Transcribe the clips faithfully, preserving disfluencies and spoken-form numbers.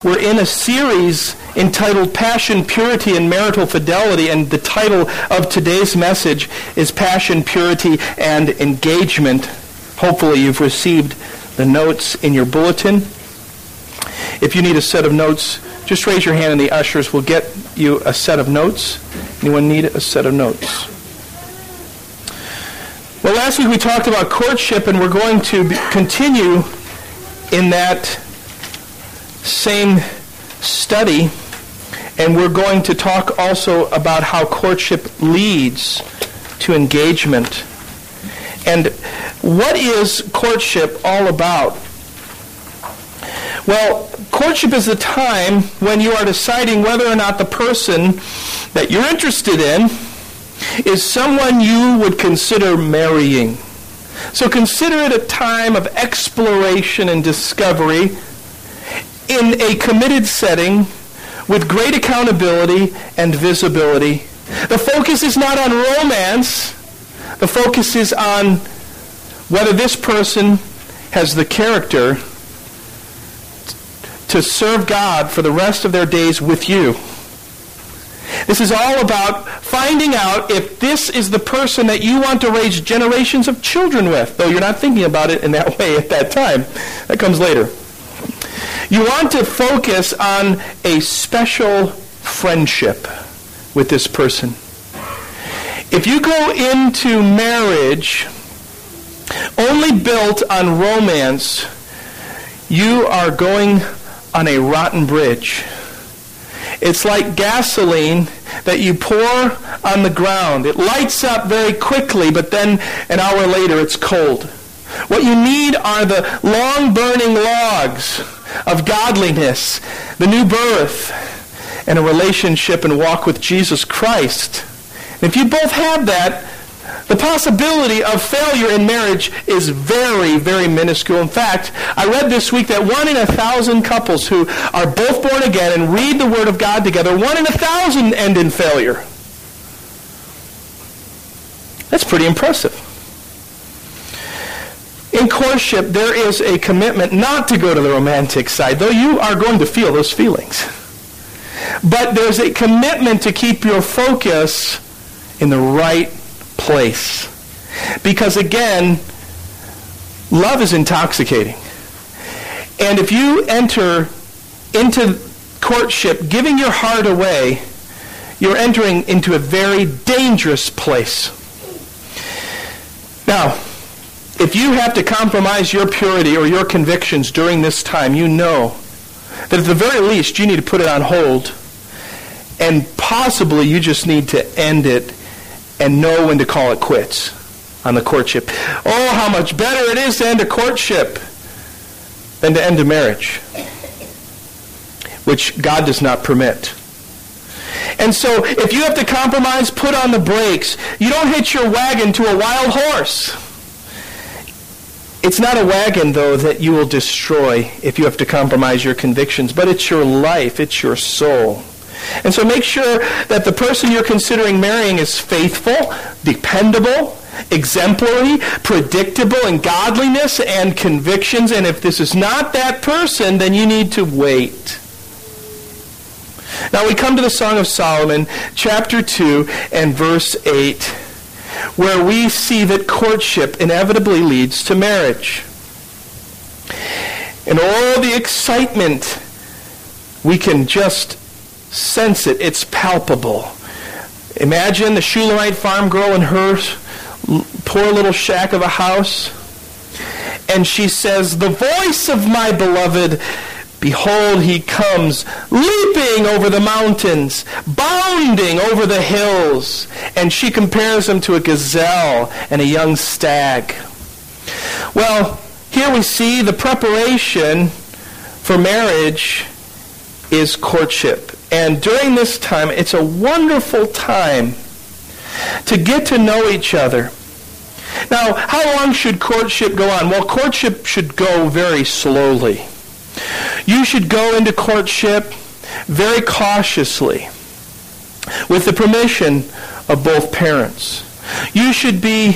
We're in a series entitled Passion, Purity, and Marital Fidelity, and the title of today's message is Passion, Purity, and Engagement. Hopefully you've received the notes in your bulletin. If you need a set of notes, just raise your hand and the ushers will get you a set of notes. Anyone need a set of notes? Well, last week we talked about courtship, and we're going to be, continue in that same study, and we're going to talk also about how courtship leads to engagement. And what is courtship all about? Well, courtship is the time when you are deciding whether or not the person that you're interested in is someone you would consider marrying. So consider it a time of exploration and discovery in a committed setting with great accountability and visibility. The focus is not on romance. The focus is on whether this person has the character to serve God for the rest of their days with you. This is all about finding out if this is the person that you want to raise generations of children with, though you're not thinking about it in that way at that time. That comes later. You want to focus on a special friendship with this person. If you go into marriage only built on romance, you are going on a rotten bridge. It's like gasoline that you pour on the ground. It lights up very quickly, but then an hour later it's cold. What you need are the long-burning logs of godliness, the new birth, and a relationship and walk with Jesus Christ. And if you both have that, the possibility of failure in marriage is very, very minuscule. In fact, I read this week that one in a thousand couples who are both born again and read the Word of God together, one in a thousand end in failure. That's pretty impressive. In courtship, there is a commitment not to go to the romantic side, though you are going to feel those feelings. But there's a commitment to keep your focus in the right place. Because again, love is intoxicating. And if you enter into courtship giving your heart away, you're entering into a very dangerous place. Now, if you have to compromise your purity or your convictions during this time, you know that at the very least you need to put it on hold, and possibly you just need to end it and know when to call it quits on the courtship. Oh, how much better it is to end a courtship than to end a marriage, which God does not permit. And so if you have to compromise, put on the brakes. You don't hitch your wagon to a wild horse. It's not a wagon, though, that you will destroy if you have to compromise your convictions, but it's your life, it's your soul. And so make sure that the person you're considering marrying is faithful, dependable, exemplary, predictable in godliness and convictions. And if this is not that person, then you need to wait. Now we come to the Song of Solomon, chapter two and verse eight, where we see that courtship inevitably leads to marriage. And all the excitement, we can just sense it. It's palpable. Imagine the Shulamite farm girl in her poor little shack of a house, and she says, "The voice of my beloved, behold, he comes, leaping over the mountains, bounding over the hills." And she compares him to a gazelle and a young stag. Well, here we see the preparation for marriage is courtship. And during this time, it's a wonderful time to get to know each other. Now, how long should courtship go on? Well, courtship should go very slowly. You should go into courtship very cautiously, with the permission of both parents. You should be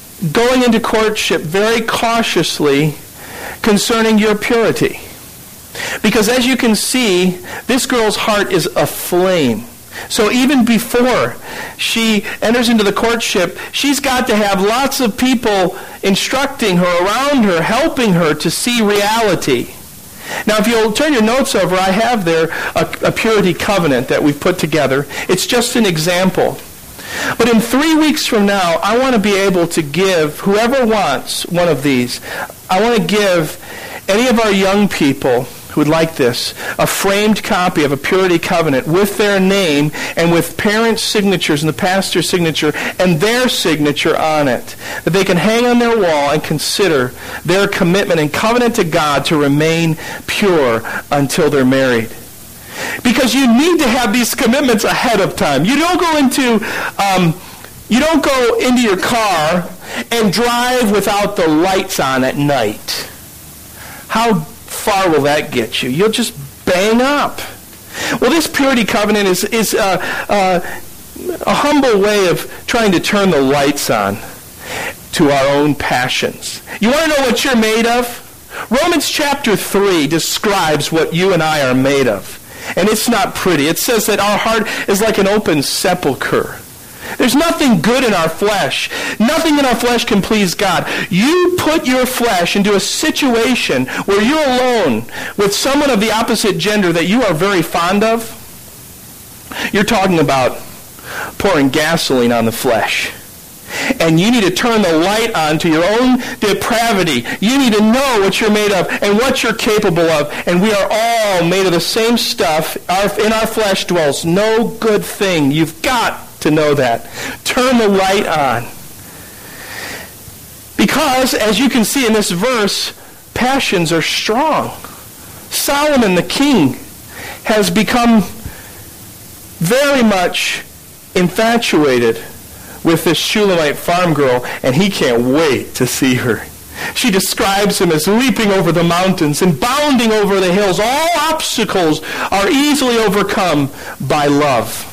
going into courtship very cautiously concerning your purity. Because as you can see, this girl's heart is aflame. So even before she enters into the courtship, she's got to have lots of people instructing her, around her, helping her to see reality. Now, if you'll turn your notes over, I have there a, a purity covenant that we've put together. It's just an example. But in three weeks from now, I want to be able to give, whoever wants one of these, I want to give any of our young people who would like this, a framed copy of a purity covenant with their name and with parents' signatures and the pastor's signature and their signature on it, that they can hang on their wall and consider their commitment and covenant to God to remain pure until they're married. Because you need to have these commitments ahead of time. You don't go into um, you don't go into your car and drive without the lights on at night. How far will that get you? You'll just bang up. Well, this purity covenant is, is uh, uh, a humble way of trying to turn the lights on to our own passions. You want to know what you're made of? Romans chapter three describes what you and I are made of. And it's not pretty. It says that our heart is like an open sepulcher. There's nothing good in our flesh. Nothing in our flesh can please God. You put your flesh into a situation where you're alone with someone of the opposite gender that you are very fond of. You're talking about pouring gasoline on the flesh. And you need to turn the light on to your own depravity. You need to know what you're made of and what you're capable of. And we are all made of the same stuff. Our, in our flesh dwells no good thing. You've got to know that. Turn the light on. Because, as you can see in this verse, passions are strong. Solomon the king has become very much infatuated with this Shulamite farm girl, and he can't wait to see her. She describes him as leaping over the mountains and bounding over the hills. All obstacles are easily overcome by love.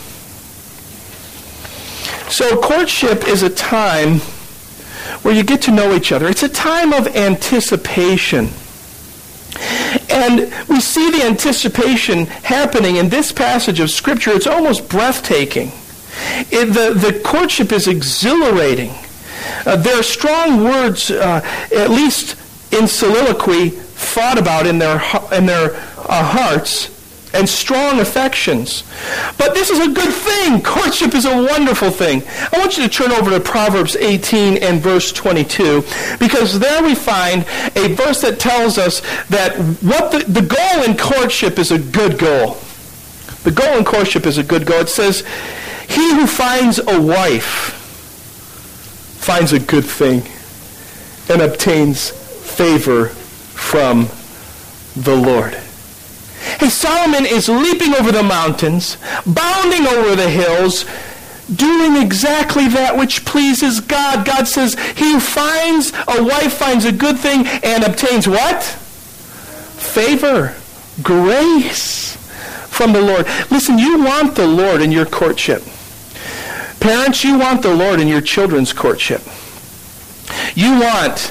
So courtship is a time where you get to know each other. It's a time of anticipation. And we see the anticipation happening in this passage of Scripture. It's almost breathtaking. It, the, the courtship is exhilarating. Uh, there are strong words, uh, at least in soliloquy, thought about in their, in their uh, hearts, and strong affections. But this is a good thing. Courtship is a wonderful thing. I want you to turn over to Proverbs eighteen and verse twenty-two, because there we find a verse that tells us that what the, the goal in courtship is a good goal. The goal in courtship is a good goal. It says, "He who finds a wife finds a good thing and obtains favor from the Lord." Hey, Solomon is leaping over the mountains, bounding over the hills, doing exactly that which pleases God. God says, he who finds a wife finds a good thing and obtains what? Favor, grace from the Lord. Listen, you want the Lord in your courtship. Parents, you want the Lord in your children's courtship. You want,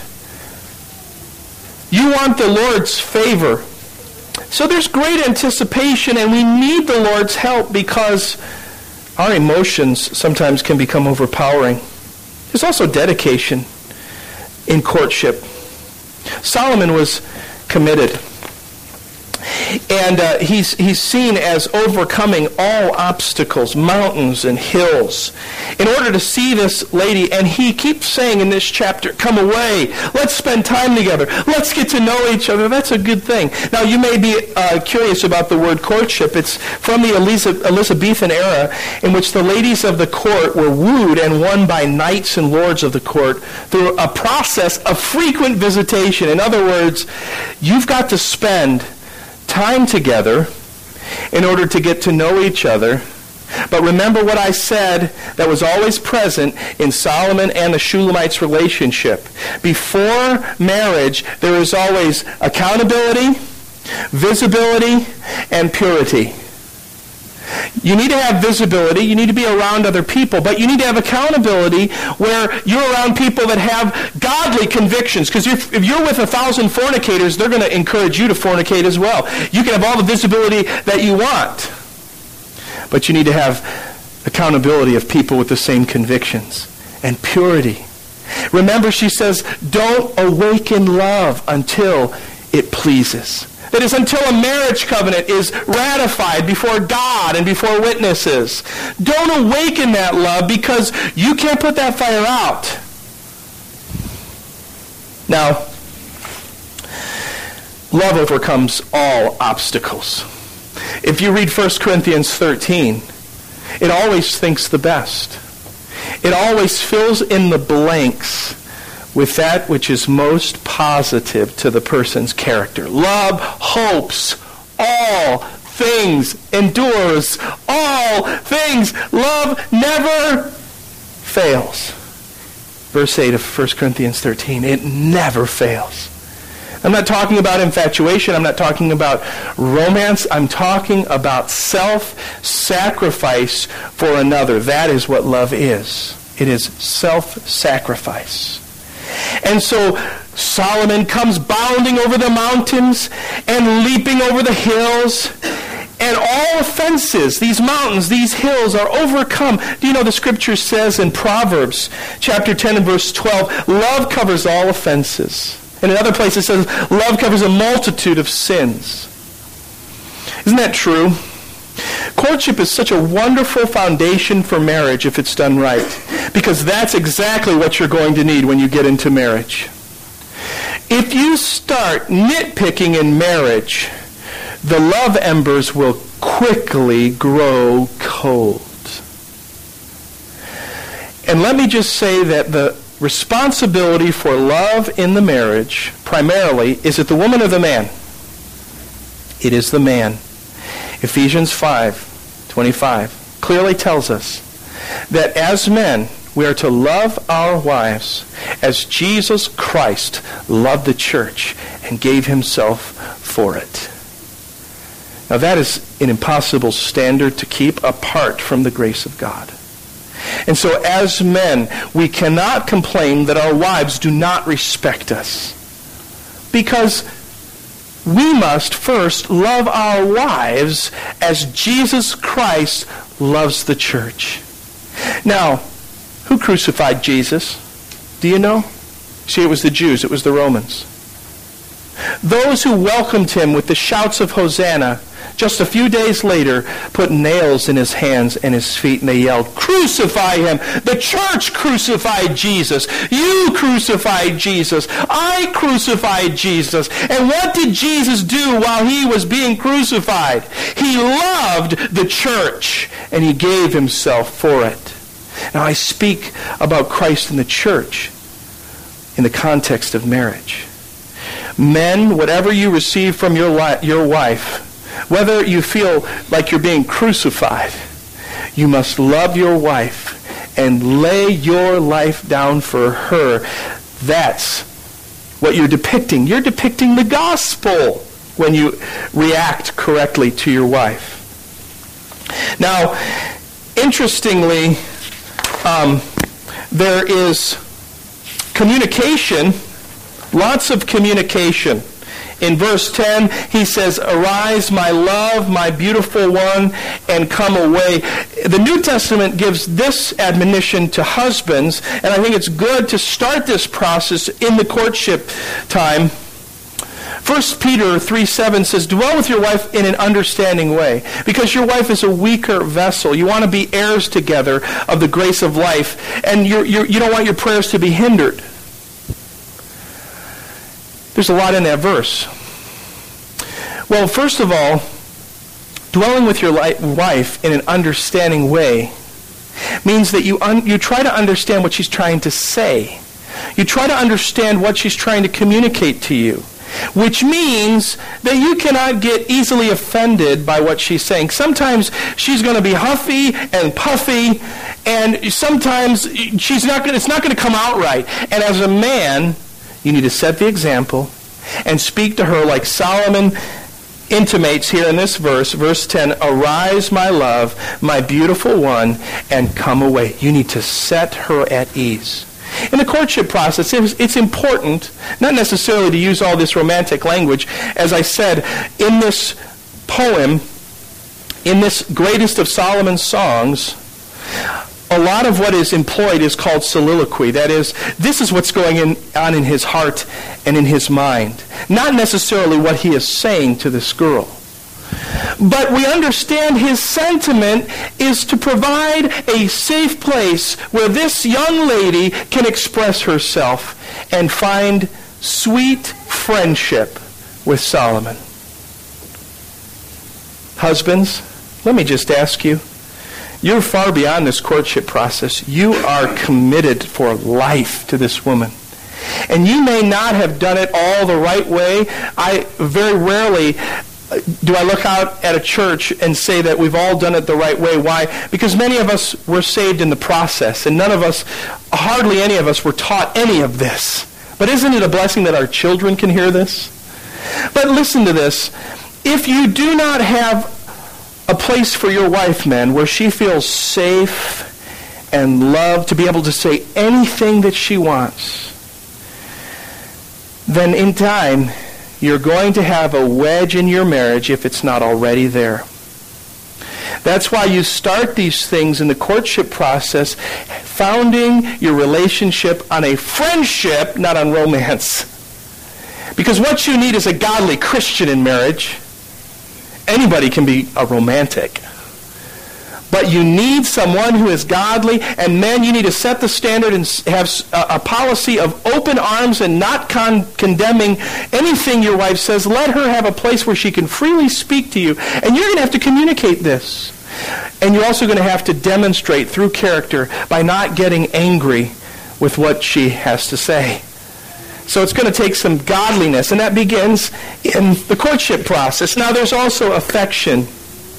you want the Lord's favor. So there's great anticipation, and we need the Lord's help because our emotions sometimes can become overpowering. There's also dedication in courtship. Solomon was committed. And uh, he's, he's seen as overcoming all obstacles, mountains and hills, in order to see this lady. And he keeps saying in this chapter, come away, let's spend time together, let's get to know each other. That's a good thing. Now, you may be uh, curious about the word courtship. It's from the Elizabethan era, in which the ladies of the court were wooed and won by knights and lords of the court through a process of frequent visitation. In other words, you've got to spend time together in order to get to know each other. But remember what I said that was always present in Solomon and the Shulamite's relationship. Before marriage, there is always accountability, visibility, and purity. You need to have visibility. You need to be around other people. But you need to have accountability where you're around people that have godly convictions. Because if you're with a thousand fornicators, they're going to encourage you to fornicate as well. You can have all the visibility that you want. But you need to have accountability of people with the same convictions and purity. Remember, she says, don't awaken love until it pleases. That is, until a marriage covenant is ratified before God and before witnesses. Don't awaken that love because you can't put that fire out. Now, love overcomes all obstacles. If you read First Corinthians thirteen, it always thinks the best. It always fills in the blanks with that which is most positive to the person's character. Love hopes all things, endures all things. Love never fails. Verse eight of First Corinthians thirteen, it never fails. I'm not talking about infatuation. I'm not talking about romance. I'm talking about self-sacrifice for another. That is what love is. It is self-sacrifice. And so Solomon comes bounding over the mountains and leaping over the hills. And all offenses, these mountains, these hills are overcome. Do you know the scripture says in Proverbs chapter ten and verse twelve, love covers all offenses. And in other places it says, love covers a multitude of sins. Isn't that true? Courtship is such a wonderful foundation for marriage if it's done right. Because that's exactly what you're going to need when you get into marriage. If you start nitpicking in marriage, the love embers will quickly grow cold. And let me just say that the responsibility for love in the marriage, primarily, is it the woman or the man? It is the man. Ephesians five twenty-five clearly tells us that as men, we are to love our wives as Jesus Christ loved the church and gave himself for it. Now that is an impossible standard to keep apart from the grace of God. And so as men, we cannot complain that our wives do not respect us. Because we must first love our wives as Jesus Christ loves the church. Now, who crucified Jesus? Do you know? See, it was the Jews. It was the Romans. Those who welcomed him with the shouts of Hosanna, just a few days later, put nails in his hands and his feet, and they yelled, "Crucify him! The church crucified Jesus! You crucified Jesus! I crucified Jesus!" And what did Jesus do while he was being crucified? He loved the church, and he gave himself for it. Now, I speak about Christ and the church in the context of marriage. Men, whatever you receive from your li- your wife, whether you feel like you're being crucified, you must love your wife and lay your life down for her. That's what you're depicting. You're depicting the gospel when you react correctly to your wife. Now, interestingly, um, there is communication, lots of communication. In verse ten, he says, "Arise, my love, my beautiful one, and come away." The New Testament gives this admonition to husbands, and I think it's good to start this process in the courtship time. First Peter three seven says, "Dwell with your wife in an understanding way, because your wife is a weaker vessel. You want to be heirs together of the grace of life, and you're, you're, you don't want your prayers to be hindered." There's a lot in that verse. Well, first of all, dwelling with your wife in an understanding way means that you un- you try to understand what she's trying to say. You try to understand what she's trying to communicate to you, which means that you cannot get easily offended by what she's saying. Sometimes she's going to be huffy and puffy, and sometimes she's not going. It's not going to come out right. And as a man, you need to set the example and speak to her like Solomon intimates here in this verse, verse ten, arise, my love, my beautiful one, and come away. You need to set her at ease. In the courtship process, it's important, not necessarily to use all this romantic language. As I said, in this poem, in this greatest of Solomon's songs, a lot of what is employed is called soliloquy. That is, this is what's going in, on in his heart and in his mind. Not necessarily what he is saying to this girl. But we understand his sentiment is to provide a safe place where this young lady can express herself and find sweet friendship with Solomon. Husbands, let me just ask you, you're far beyond this courtship process. You are committed for life to this woman. And you may not have done it all the right way. I very rarely do I look out at a church and say that we've all done it the right way. Why? Because many of us were saved in the process, and none of us, hardly any of us, were taught any of this. But isn't it a blessing that our children can hear this? But listen to this. If you do not have a place for your wife, men, where she feels safe and loved to be able to say anything that she wants, then in time, you're going to have a wedge in your marriage if it's not already there. That's why you start these things in the courtship process, founding your relationship on a friendship, not on romance. Because what you need is a godly Christian in marriage. Anybody can be a romantic. But you need someone who is godly, and men, you need to set the standard and have a, a policy of open arms and not con- condemning anything your wife says. Let her have a place where she can freely speak to you. And you're going to have to communicate this. And you're also going to have to demonstrate through character by not getting angry with what she has to say. So it's going to take some godliness, and that begins in the courtship process. Now there's also affection.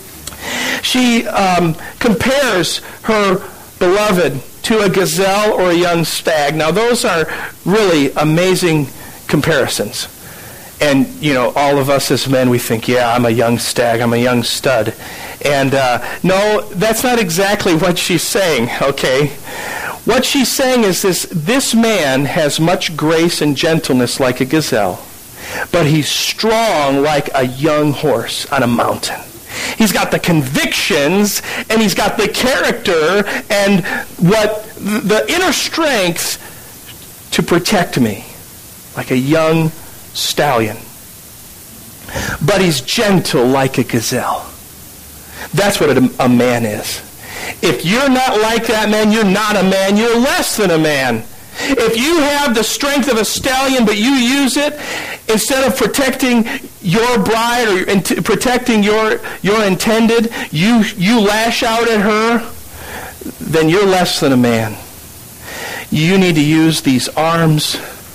She um, compares her beloved to a gazelle or a young stag. Now those are really amazing comparisons. And, you know, all of us as men, we think, yeah, I'm a young stag, I'm a young stud. And uh, no, that's not exactly what she's saying, okay? What she's saying is this, this man has much grace and gentleness like a gazelle, but he's strong like a young horse on a mountain. He's got the convictions, and he's got the character and what the inner strength to protect me, like a young stallion. But he's gentle like a gazelle. That's what a, a man is. If you're not like that man, you're not a man. You're less than a man. If you have the strength of a stallion, but you use it instead of protecting your bride or in- protecting your your intended, you you lash out at her, then you're less than a man. You need to use these arms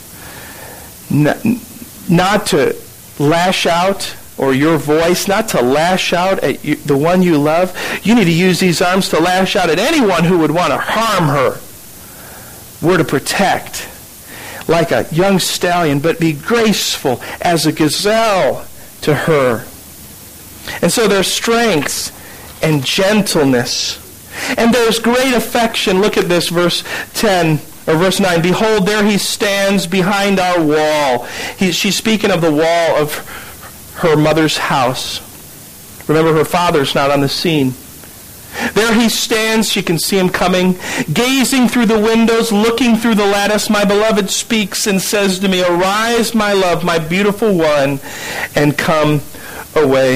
not, not to lash out, or your voice, not to lash out at you, the one you love. You need to use these arms to lash out at anyone who would want to harm her. We're to protect like a young stallion, but be graceful as a gazelle to her. And so there's strength and gentleness. And there's great affection. Look at this, verse ten, or verse nine. Behold, there he stands behind our wall. He, she's speaking of the wall of her mother's house. Remember, her father's not on the scene. There he stands, she can see him coming, gazing through the windows, looking through the lattice. My beloved speaks and says to me, arise, my love, my beautiful one, and come away.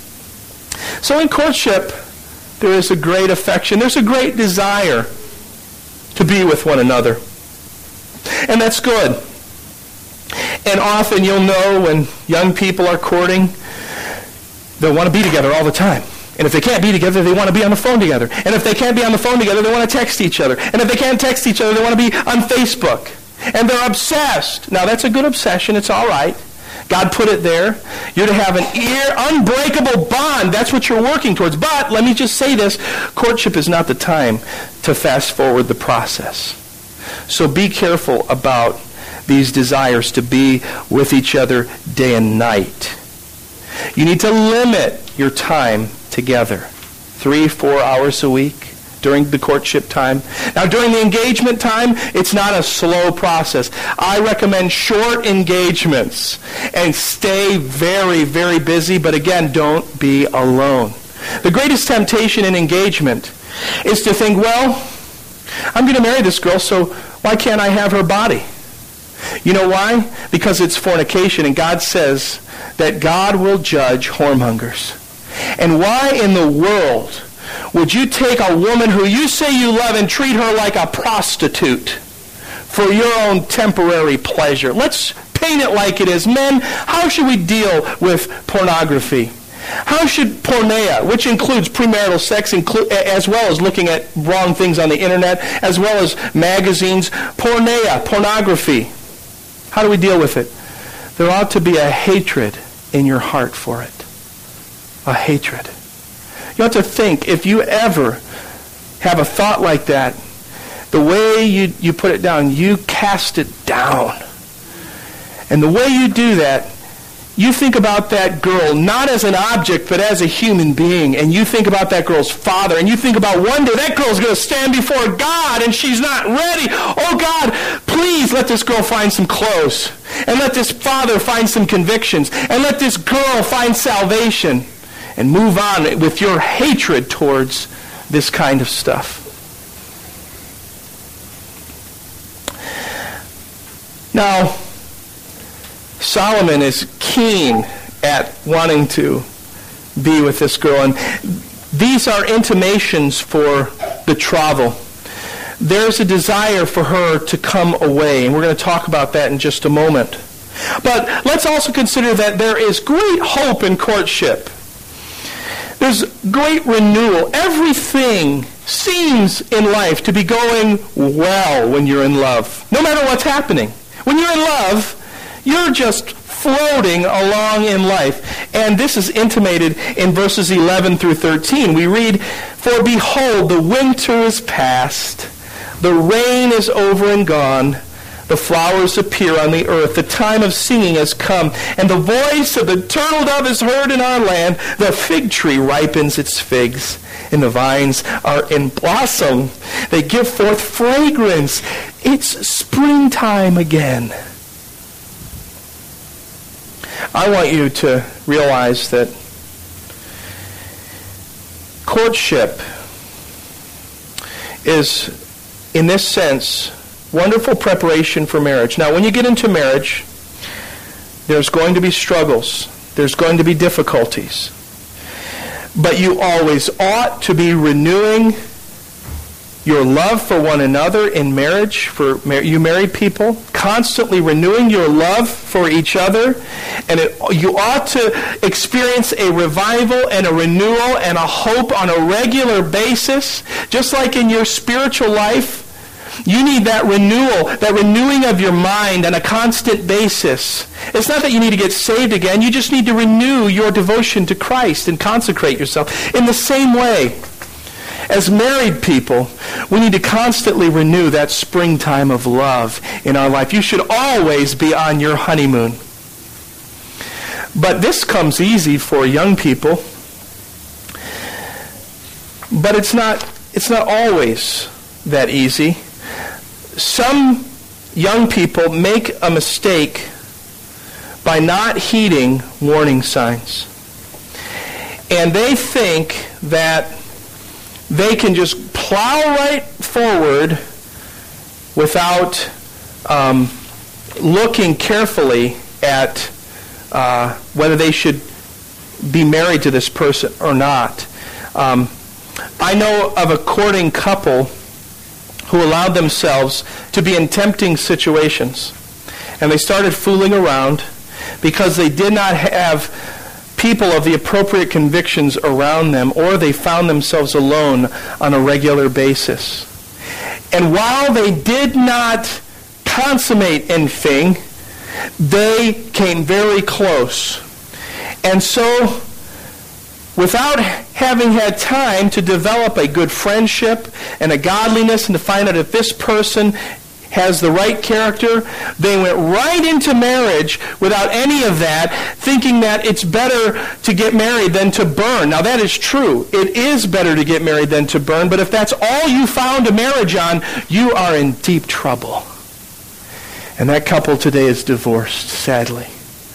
So in courtship, there is a great affection. There's a great desire to be with one another. And that's good. And often you'll know when young people are courting, they'll want to be together all the time. And if they can't be together, they want to be on the phone together. And if they can't be on the phone together, they want to text each other. And if they can't text each other, they want to be on Facebook. And they're obsessed. Now, that's a good obsession. It's all right. God put it there. You're to have an ear, unbreakable bond. That's what you're working towards. But let me just say this. Courtship is not the time to fast forward the process. So be careful about these desires to be with each other day and night. You need to limit your time together. Three, four hours a week during the courtship time. Now, during the engagement time, it's not a slow process. I recommend short engagements and stay very, very busy, but again, don't be alone. The greatest temptation in engagement is to think, well, I'm going to marry this girl, so why can't I have her body? You know why? Because it's fornication, and God says that God will judge whoremongers. And why in the world would you take a woman who you say you love and treat her like a prostitute for your own temporary pleasure? Let's paint it like it is. Men, how should we deal with pornography? How should porneia, which includes premarital sex, inclu- as well as looking at wrong things on the internet, as well as magazines, porneia, pornography, how do we deal with it? There ought to be a hatred in your heart for it. A hatred. You have to think, if you ever have a thought like that, the way you, you put it down, you cast it down. And the way you do that, you think about that girl not as an object, but as a human being. And you think about that girl's father. And you think about one day that girl's going to stand before God and she's not ready. Oh God, please let this girl find some clothes. And let this father find some convictions. And let this girl find salvation. And move on with your hatred towards this kind of stuff. Now, Solomon is keen at wanting to be with this girl. And these are intimations for betrothal. There's a desire for her to come away. And we're going to talk about that in just a moment. But let's also consider that there is great hope in courtship. There's great renewal. Everything seems in life to be going well when you're in love, no matter what's happening. When you're in love, you're just floating along in life. And this is intimated in verses eleven through thirteen. We read, "For behold, the winter is past, the rain is over and gone, the flowers appear on the earth. The time of singing has come, and the voice of the turtle dove is heard in our land. The fig tree ripens its figs, and the vines are in blossom. They give forth fragrance. It's springtime again." I want you to realize that courtship is, in this sense, wonderful preparation for marriage. Now, when you get into marriage, there's going to be struggles. There's going to be difficulties. But you always ought to be renewing your love for one another in marriage, for you married people, constantly renewing your love for each other. And it, you ought to experience a revival and a renewal and a hope on a regular basis, just like in your spiritual life. You need that renewal, that renewing of your mind on a constant basis. It's not that you need to get saved again. You just need to renew your devotion to Christ and consecrate yourself. In the same way, as married people, we need to constantly renew that springtime of love in our life. You should always be on your honeymoon. But this comes easy for young people. But it's not, it's not always that easy. Some young people make a mistake by not heeding warning signs. And they think that they can just plow right forward without um, looking carefully at uh, whether they should be married to this person or not. Um, I know of a courting couple who allowed themselves to be in tempting situations. And they started fooling around because they did not have people of the appropriate convictions around them, or they found themselves alone on a regular basis. And while they did not consummate anything, they came very close. And so, without having had time to develop a good friendship and a godliness and to find out if this person has the right character. They went right into marriage without any of that, thinking that it's better to get married than to burn. Now that is true. It is better to get married than to burn, but if that's all you found a marriage on, you are in deep trouble. And that couple today is divorced, sadly.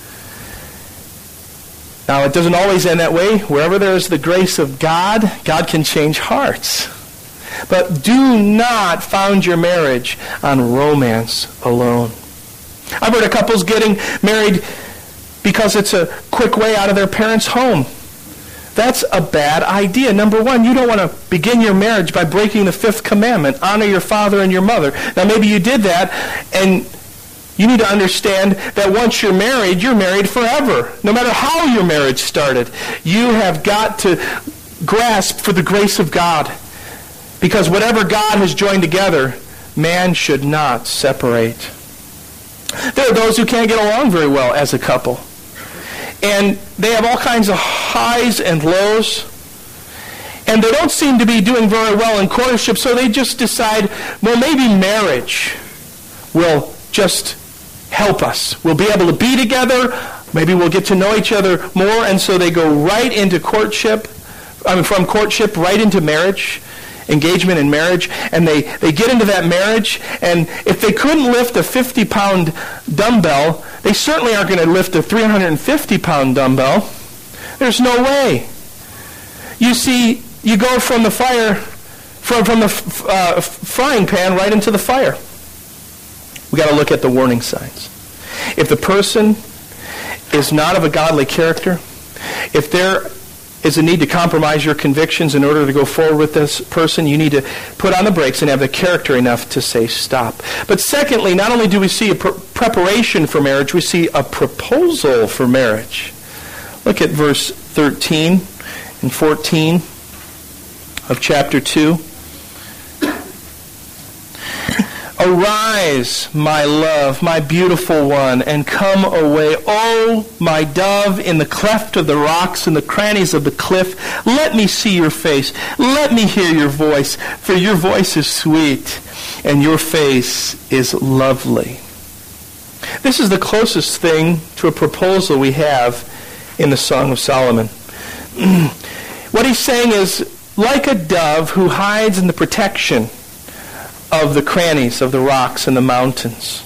Now, it doesn't always end that way. Wherever there is the grace of God, God can change hearts. But do not found your marriage on romance alone. I've heard of couples getting married because it's a quick way out of their parents' home. That's a bad idea. Number one, you don't want to begin your marriage by breaking the fifth commandment. Honor your father and your mother. Now, maybe you did that, and you need to understand that once you're married, you're married forever. No matter how your marriage started, you have got to grasp for the grace of God. Because whatever God has joined together, man should not separate. There are those who can't get along very well as a couple. And they have all kinds of highs and lows. And they don't seem to be doing very well in courtship, so they just decide, well, maybe marriage will just help us. We'll be able to be together. Maybe we'll get to know each other more. And so they go right into courtship, I mean, from courtship right into marriage, engagement and marriage. And they, they get into that marriage. And if they couldn't lift a fifty-pound dumbbell, they certainly aren't going to lift a three hundred fifty pound dumbbell. There's no way. You see, you go from the fire, from, from the uh, frying pan right into the fire. We got to look at the warning signs. If the person is not of a godly character, if there is a need to compromise your convictions in order to go forward with this person, you need to put on the brakes and have the character enough to say stop. But secondly, not only do we see a pre- preparation for marriage, we see a proposal for marriage. Look at verse thirteen and fourteen of chapter two. Arise, my love, my beautiful one, and come away. O my dove, in the cleft of the rocks, in the crannies of the cliff, let me see your face. Let me hear your voice, for your voice is sweet, and your face is lovely. This is the closest thing to a proposal we have in the Song of Solomon. What he's saying is, like a dove who hides in the protection of the crannies of the rocks and the mountains,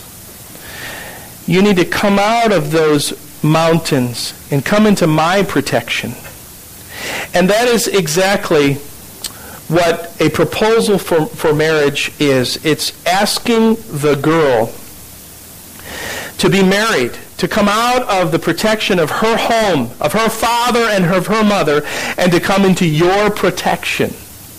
you need to come out of those mountains and come into my protection. And that is exactly what a proposal for, for marriage is. It's asking the girl to be married, to come out of the protection of her home, of her father and of her mother, and to come into your protection.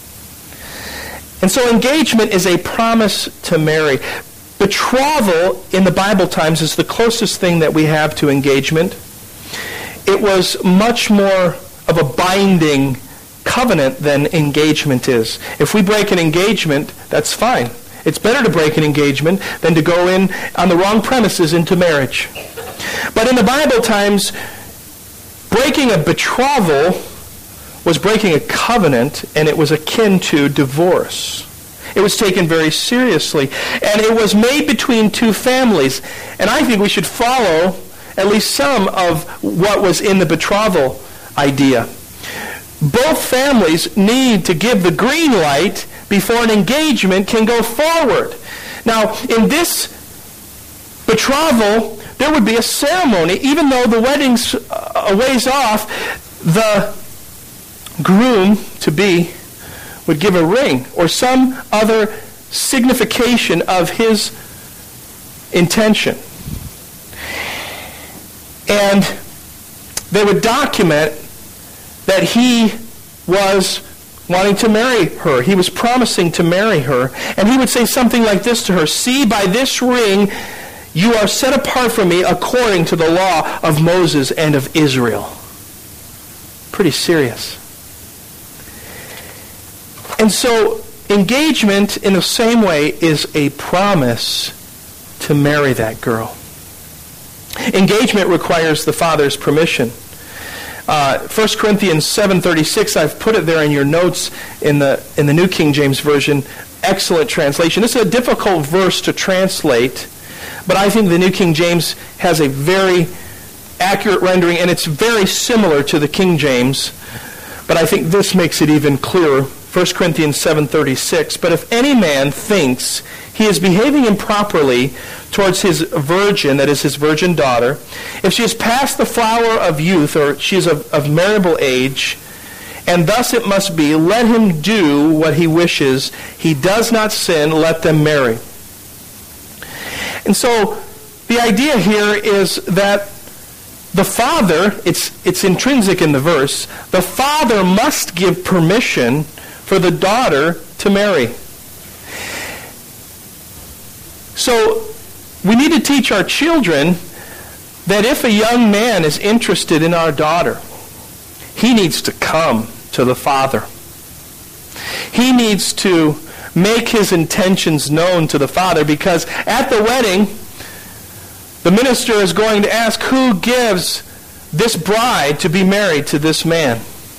And so engagement is a promise to marry. Betrothal in the Bible times is the closest thing that we have to engagement. It was much more of a binding covenant than engagement is. If we break an engagement, that's fine. It's better to break an engagement than to go in on the wrong premises into marriage. But in the Bible times, breaking a betrothal was breaking a covenant, and it was akin to divorce. It was taken very seriously, and it was made between two families. And I think we should follow at least some of what was in the betrothal idea. Both families need to give the green light before an engagement can go forward. Now, in this betrothal, there would be a ceremony. Even though the wedding's a ways off, the groom-to-be would give a ring or some other signification of his intention. And they would document that he was wanting to marry her. He was promising to marry her. And he would say something like this to her: "See, by this ring you are set apart from me according to the law of Moses and of Israel." Pretty serious. And so engagement in the same way is a promise to marry that girl. Engagement requires the father's permission. Uh, First Corinthians seven thirty-six, I've put it there in your notes in the in the New King James Version excellent translation. This is a difficult verse to translate, but I think the New King James has a very accurate rendering, and it's very similar to the King James, but I think this makes it even clearer. First Corinthians seven thirty-six, but if any man thinks he is behaving improperly towards his virgin, that is his virgin daughter, if she is past the flower of youth, or she is of, of marriageable age, and thus it must be, let him do what he wishes. He does not sin, let them marry. And so the idea here is that the father, it's, it's intrinsic in the verse, the father must give permission for the daughter to marry. So we need to teach our children that if a young man is interested in our daughter, he needs to come to the father. He needs to make his intentions known to the father, because at the wedding, the minister is going to ask, who gives this bride to be married to this man?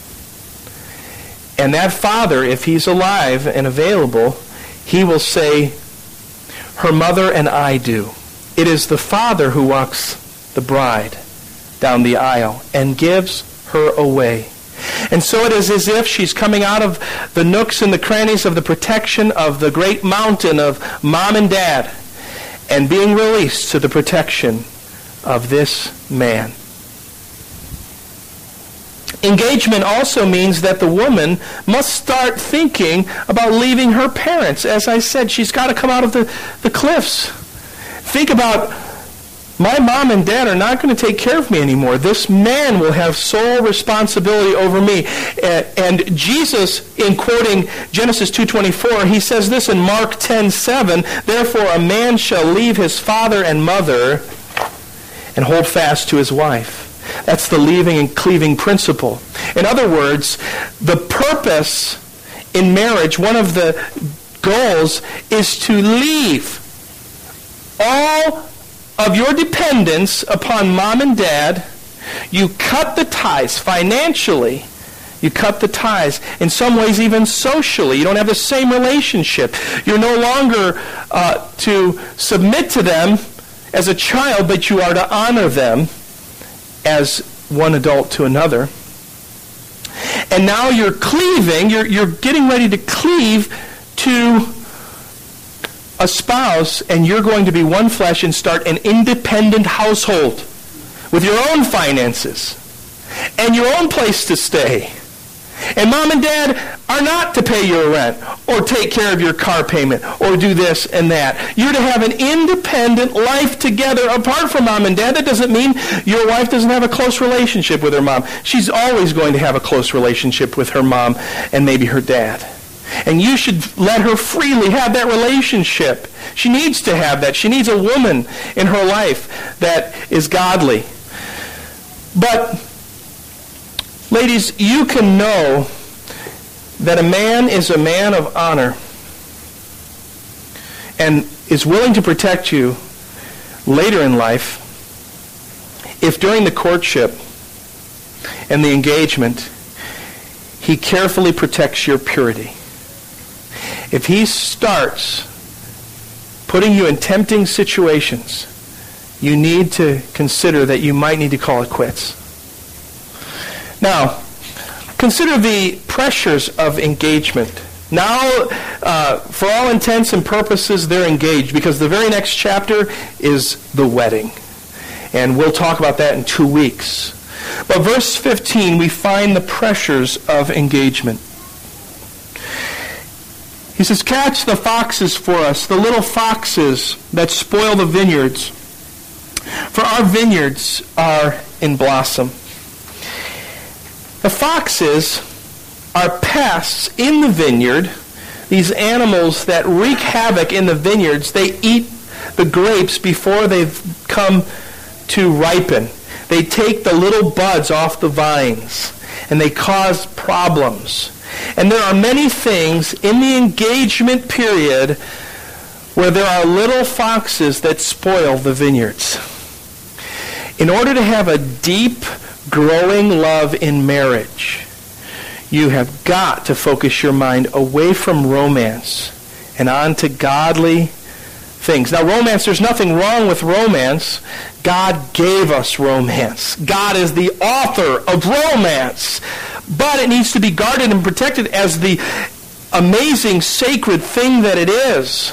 And that father, if he's alive and available, he will say, her mother and I do. It is the father who walks the bride down the aisle and gives her away. And so it is as if she's coming out of the nooks and the crannies of the protection of the great mountain of mom and dad and being released to the protection of this man. Engagement also means that the woman must start thinking about leaving her parents. As I said, she's got to come out of the, the cliffs. Think about, my mom and dad are not going to take care of me anymore. This man will have sole responsibility over me. And Jesus, in quoting Genesis two twenty-four, he says this in Mark ten seven, therefore a man shall leave his father and mother and hold fast to his wife. That's the leaving and cleaving principle. In other words, the purpose in marriage, one of the goals, is to leave all of your dependence upon mom and dad. You cut the ties financially. You cut the ties. In some ways, even socially. You don't have the same relationship. You're no longer uh, to submit to them as a child, but you are to honor them as one adult to another. And now you're cleaving, you're, you're getting ready to cleave to a spouse, and you're going to be one flesh and start an independent household with your own finances and your own place to stay. And mom and dad are not to pay your rent or take care of your car payment or do this and that. You're to have an independent life together apart from mom and dad. That doesn't mean your wife doesn't have a close relationship with her mom. She's always going to have a close relationship with her mom and maybe her dad. And you should let her freely have that relationship. She needs to have that. She needs a woman in her life that is godly. But ladies, you can know that a man is a man of honor and is willing to protect you later in life if during the courtship and the engagement he carefully protects your purity. If he starts putting you in tempting situations, you need to consider that you might need to call it quits. Now, consider the pressures of engagement. Now, uh, for all intents and purposes, they're engaged because the very next chapter is the wedding. And we'll talk about that in two weeks. But verse fifteen, we find the pressures of engagement. He says, catch the foxes for us, the little foxes that spoil the vineyards. For our vineyards are in blossom. The foxes are pests in the vineyard. These animals that wreak havoc in the vineyards, they eat the grapes before they've come to ripen. They take the little buds off the vines, and they cause problems. And there are many things in the engagement period where there are little foxes that spoil the vineyards. In order to have a deep, growing love in marriage, you have got to focus your mind away from romance and on to godly things. Now, romance, there's nothing wrong with romance. God gave us romance. God is the author of romance. But it needs to be guarded and protected as the amazing, sacred thing that it is.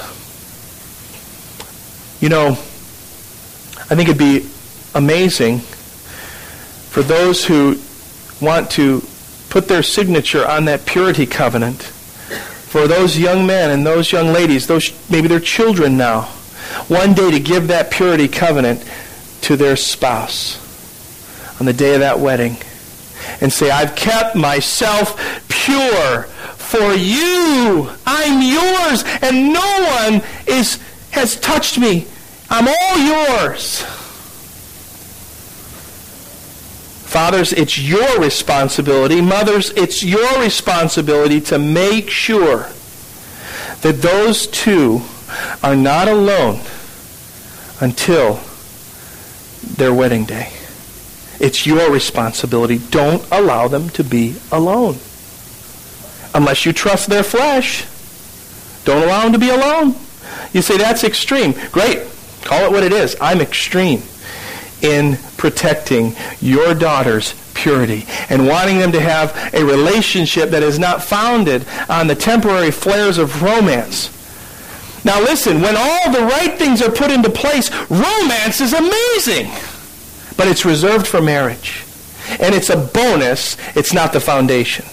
You know, I think it'd be amazing for those who want to put their signature on that purity covenant, for those young men and those young ladies, those maybe their children now, one day to give that purity covenant to their spouse on the day of that wedding and say, I've kept myself pure for you. I'm yours, and no one is has touched me. I'm all yours. Fathers, it's your responsibility. Mothers, it's your responsibility to make sure that those two are not alone until their wedding day. It's your responsibility. Don't allow them to be alone. Unless you trust their flesh, don't allow them to be alone. You say, that's extreme. Great. Call it what it is. I'm extreme in protecting your daughter's purity and wanting them to have a relationship that is not founded on the temporary flares of romance. Now listen, when all the right things are put into place, romance is amazing. But it's reserved for marriage. And it's a bonus. It's not the foundation.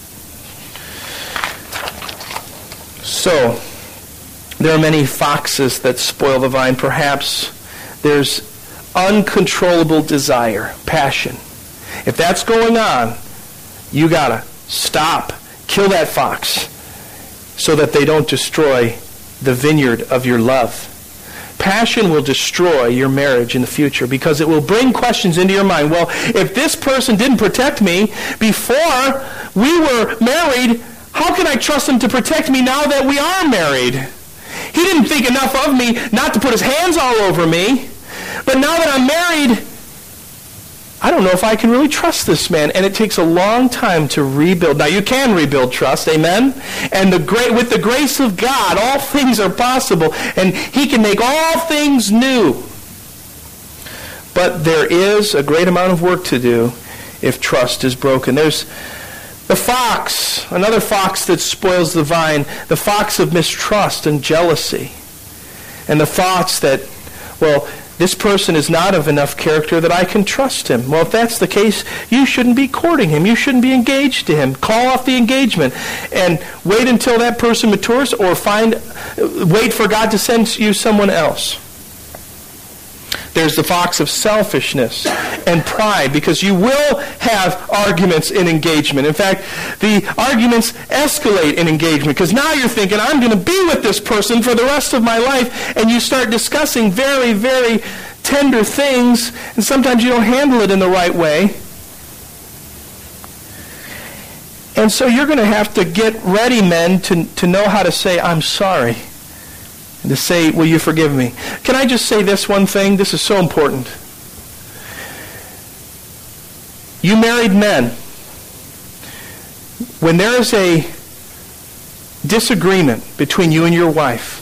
So, there are many foxes that spoil the vine. Perhaps there's uncontrollable desire, passion. If that's going on, you gotta stop, kill that fox, so that they don't destroy the vineyard of your love. Passion will destroy your marriage in the future because it will bring questions into your mind. Well, if this person didn't protect me before we were married, how can I trust him to protect me now that we are married? He didn't think enough of me not to put his hands all over me. But now that I'm married, I don't know if I can really trust this man. And it takes a long time to rebuild. Now, you can rebuild trust, amen? And the great, with the grace of God, all things are possible. And he can make all things new. But there is a great amount of work to do if trust is broken. There's the fox, another fox that spoils the vine, the fox of mistrust and jealousy. And the thoughts that, well, this person is not of enough character that I can trust him. Well, if that's the case, you shouldn't be courting him. You shouldn't be engaged to him. Call off the engagement and wait until that person matures, or find, wait for God to send you someone else. There's the fox of selfishness and pride, because you will have arguments in engagement. In fact, the arguments escalate in engagement, because now you're thinking, I'm going to be with this person for the rest of my life, and you start discussing very, very tender things, and sometimes you don't handle it in the right way. And so you're going to have to get ready, men, to, to know how to say, I'm sorry. And to say, will you forgive me? Can I just say this one thing? This is so important. You married men, when there is a disagreement between you and your wife,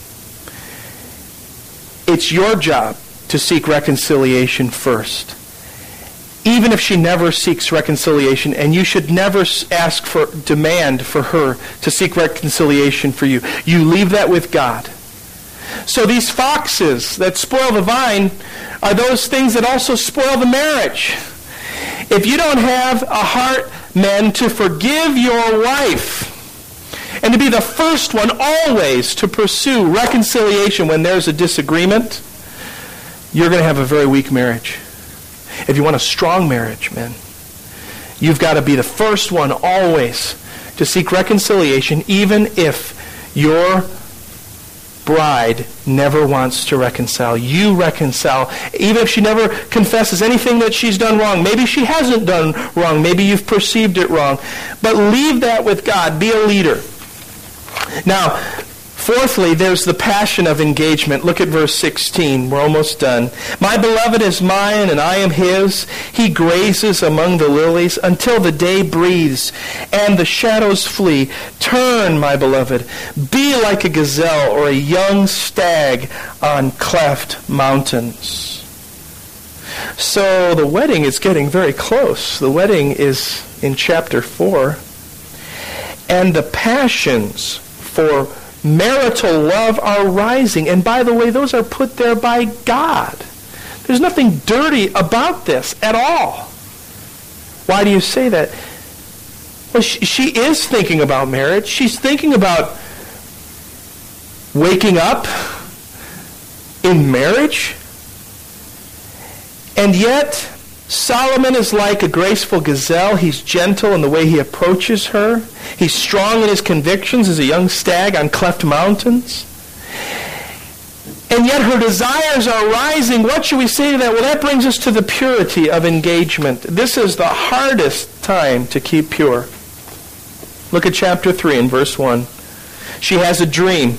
it's your job to seek reconciliation first. Even if she never seeks reconciliation, and you should never ask for, demand for her to seek reconciliation for you. You leave that with God. So these foxes that spoil the vine are those things that also spoil the marriage. If you don't have a heart, men, to forgive your wife and to be the first one always to pursue reconciliation when there's a disagreement, you're going to have a very weak marriage. If you want a strong marriage, men, you've got to be the first one always to seek reconciliation, even if your bride never wants to reconcile. You reconcile, even if she never confesses anything that she's done wrong. Maybe she hasn't done wrong. Maybe you've perceived it wrong. But leave that with God. Be a leader. Now, Fourthly, there's the passion of engagement. Look at verse sixteen. We're almost done. My beloved is mine, and I am his. He grazes among the lilies until the day breathes and the shadows flee. Turn, my beloved. Be like a gazelle or a young stag on cleft mountains. So the wedding is getting very close. The wedding is in chapter four. And the passions for marital love are rising. And by the way, those are put there by God. There's nothing dirty about this at all. Why do you say that? Well, she, she is thinking about marriage. She's thinking about waking up in marriage. And yet, Solomon is like a graceful gazelle. He's gentle in the way he approaches her. He's strong in his convictions as a young stag on cleft mountains. And yet her desires are rising. What should we say to that? Well, that brings us to the purity of engagement. This is the hardest time to keep pure. Look at chapter three and verse one. She has a dream.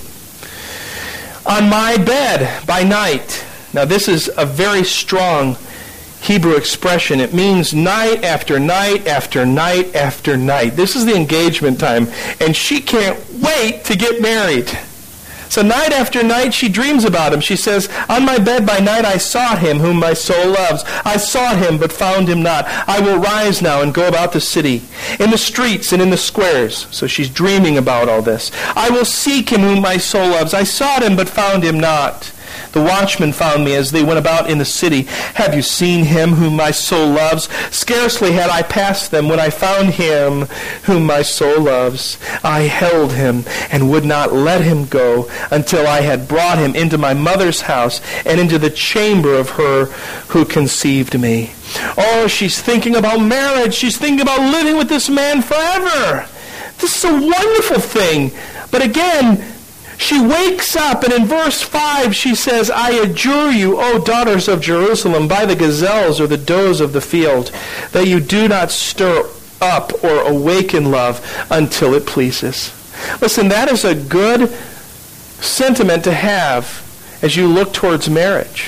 On my bed by night. Now this is a very strong Hebrew expression. It means night after night after night after night. This is the engagement time. And she can't wait to get married. So night after night she dreams about him. She says, on my bed by night I sought him whom my soul loves. I sought him but found him not. I will rise now and go about the city, in the streets and in the squares. So she's dreaming about all this. I will seek him whom my soul loves. I sought him but found him not. The watchmen found me as they went about in the city. Have you seen him whom my soul loves? Scarcely had I passed them when I found him whom my soul loves. I held him and would not let him go until I had brought him into my mother's house and into the chamber of her who conceived me. Oh, she's thinking about marriage. She's thinking about living with this man forever. This is a wonderful thing. But again, she wakes up, and in verse five she says, I adjure you, O daughters of Jerusalem, by the gazelles or the does of the field, that you do not stir up or awaken love until it pleases. Listen, that is a good sentiment to have as you look towards marriage.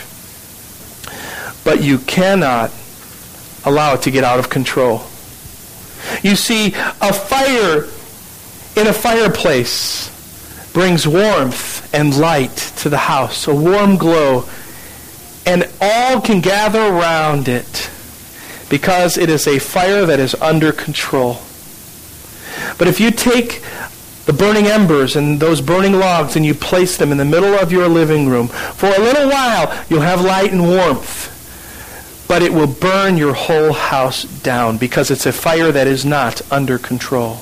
But you cannot allow it to get out of control. You see, a fire in a fireplace brings warmth and light to the house, a warm glow, and all can gather around it because it is a fire that is under control. But if you take the burning embers and those burning logs and you place them in the middle of your living room, for a little while you'll have light and warmth, but it will burn your whole house down because it's a fire that is not under control.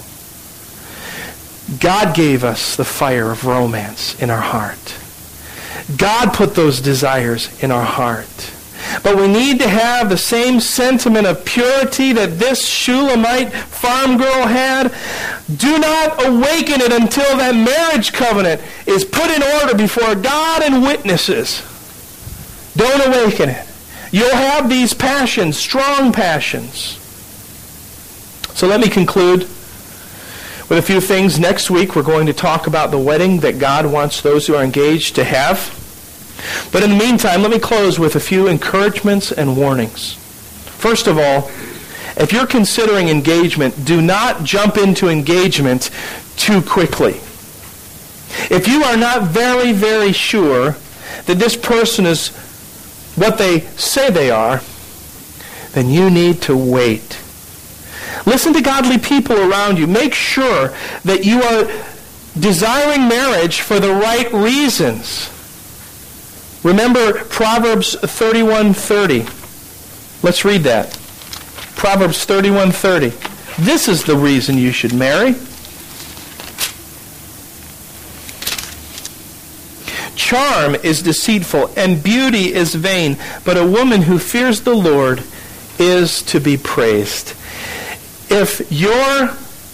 God gave us the fire of romance in our heart. God put those desires in our heart. But we need to have the same sentiment of purity that this Shulamite farm girl had. Do not awaken it until that marriage covenant is put in order before God and witnesses. Don't awaken it. You'll have these passions, strong passions. So let me conclude with a few things. Next week we're going to talk about the wedding that God wants those who are engaged to have. But in the meantime, let me close with a few encouragements and warnings. First of all, if you're considering engagement, do not jump into engagement too quickly. If you are not very, very sure that this person is what they say they are, then you need to wait. Listen to godly people around you. Make sure that you are desiring marriage for the right reasons. Remember Proverbs thirty-one thirty. Let's read that. Proverbs thirty-one thirty. This is the reason you should marry. Charm is deceitful and beauty is vain, but a woman who fears the Lord is to be praised. If your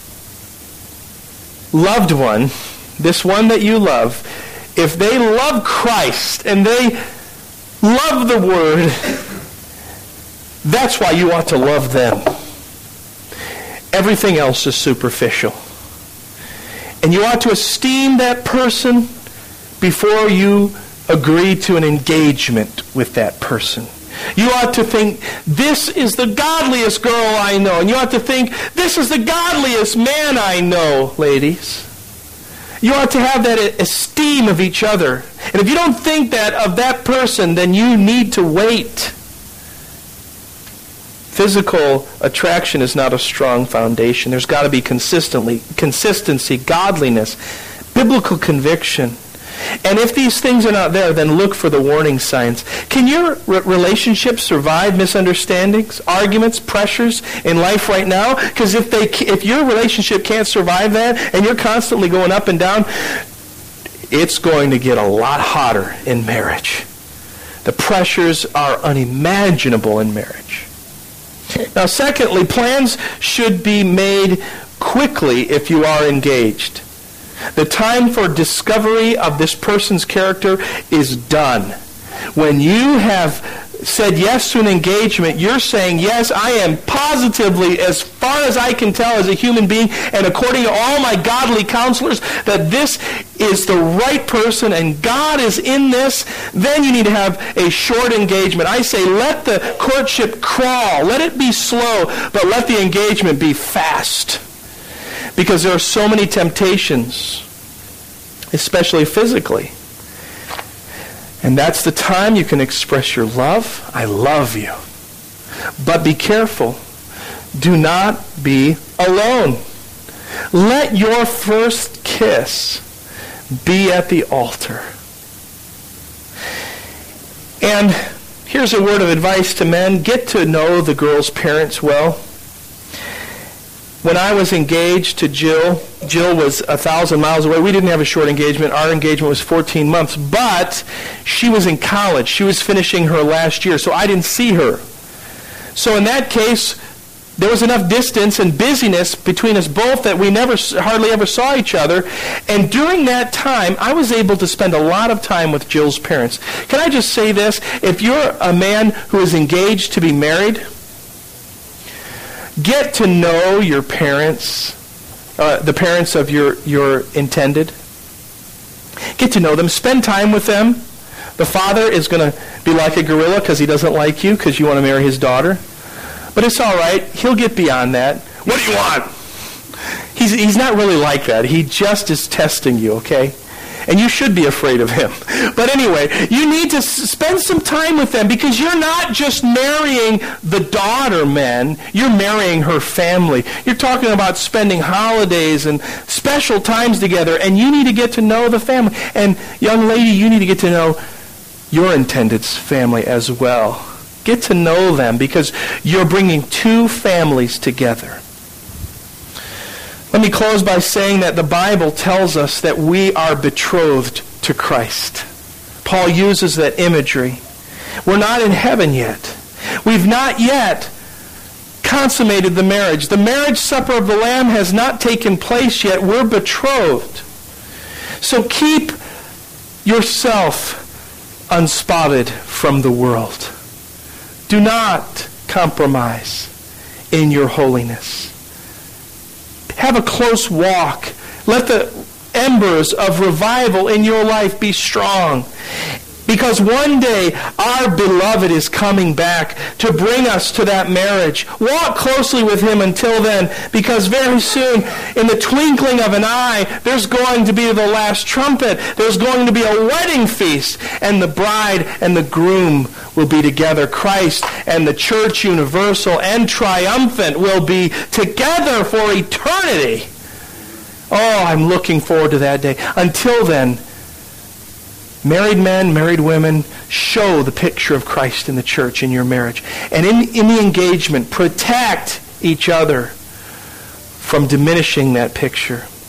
loved one, this one that you love, if they love Christ and they love the Word, that's why you ought to love them. Everything else is superficial. And you ought to esteem that person before you agree to an engagement with that person. You ought to think, this is the godliest girl I know. And you ought to think, this is the godliest man I know, ladies. You ought to have that esteem of each other. And if you don't think that of that person, then you need to wait. Physical attraction is not a strong foundation. There's got to be consistently, consistency, godliness, biblical conviction. And if these things are not there, then look for the warning signs. Can your re- relationship survive misunderstandings, arguments, pressures in life right now? Because if they, if your relationship can't survive that, and you're constantly going up and down, it's going to get a lot hotter in marriage. The pressures are unimaginable in marriage. Now, secondly, plans should be made quickly if you are engaged. The time for discovery of this person's character is done. When you have said yes to an engagement, you're saying, yes, I am positively, as far as I can tell as a human being, and according to all my godly counselors, that this is the right person and God is in this. Then you need to have a short engagement. I say let the courtship crawl. Let it be slow, but let the engagement be fast. Because there are so many temptations, especially physically. And that's the time you can express your love. I love you. But be careful. Do not be alone. Let your first kiss be at the altar. And here's a word of advice to men. Get to know the girl's parents well. When I was engaged to Jill, Jill was a thousand miles away. We didn't have a short engagement. Our engagement was fourteen months. But she was in college. She was finishing her last year, so I didn't see her. So in that case, there was enough distance and busyness between us both that we never, hardly ever saw each other. And during that time, I was able to spend a lot of time with Jill's parents. Can I just say this? If you're a man who is engaged to be married, get to know your parents, uh, the parents of your, your intended. Get to know them. Spend time with them. The father is going to be like a gorilla because he doesn't like you because you want to marry his daughter. But it's all right. He'll get beyond that. What do you want? He's, he's not really like that. He just is testing you, okay? And you should be afraid of him. But anyway, you need to s- spend some time with them because you're not just marrying the daughter, men. You're marrying her family. You're talking about spending holidays and special times together, and you need to get to know the family. And young lady, you need to get to know your intended's family as well. Get to know them because you're bringing two families together. Let me close by saying that the Bible tells us that we are betrothed to Christ. Paul uses that imagery. We're not in heaven yet. We've not yet consummated the marriage. The marriage supper of the Lamb has not taken place yet. We're betrothed. So keep yourself unspotted from the world. Do not compromise in your holiness. Have a close walk. Let the embers of revival in your life be strong. Because one day our beloved is coming back to bring us to that marriage. Walk closely with him until then, because very soon, in the twinkling of an eye, there's going to be the last trumpet. There's going to be a wedding feast, and the bride and the groom will be together. Christ and the church universal and triumphant will be together for eternity. Oh, I'm looking forward to that day. Until then, married men, married women, show the picture of Christ in the church in your marriage. And in, in the engagement, protect each other from diminishing that picture.